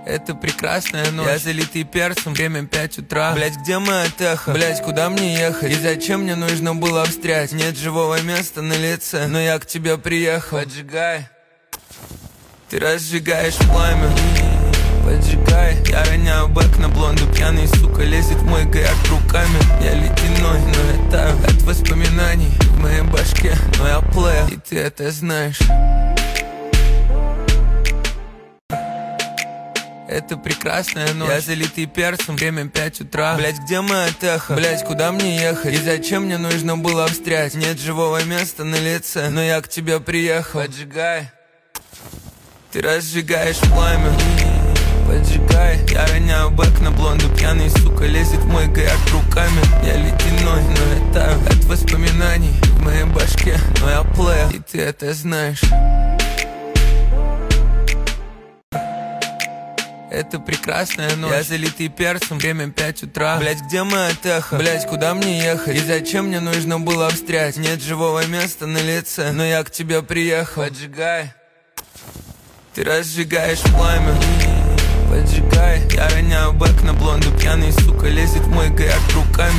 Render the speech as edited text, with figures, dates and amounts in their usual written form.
Это прекрасная ночь, я залитый перцем, время 5 утра. Блять, где мое эхо? Блять, куда мне ехать? И зачем мне нужно было встрять? Нет живого места на лице, но я к тебе приехал. Поджигай, ты разжигаешь пламя. Поджигай, я роняю бэк на блонду. Пьяный, сука, лезет в мой гаяк руками. Я ледяной, но я таю от воспоминаний в моей башке. Но я плеер, и ты это знаешь. Это прекрасная ночь, я залитый перцем, время 5 утра. Блять, где мое эхо? Блять, куда мне ехать? И зачем мне нужно было встрять? Нет живого места на лице, но я к тебе приехал. Поджигай, ты разжигаешь пламя. Поджигай, я роняю бэк на блонду. Пьяный, сука, лезет в мой гаяк руками. Я ледяной, но я таю от воспоминаний в моей башке. Но я плеер, и ты это знаешь. Это прекрасная ночь, я залитый перцем, время 5 утра. Блять, где мое эхо? Блять, куда мне ехать? И зачем мне нужно было встрять? Нет живого места на лице, но я к тебе приехал. Поджигай, ты разжигаешь пламя. Поджигай, я роняю бэк на блонду. Пьяный, сука, лезет в мой гаяк руками.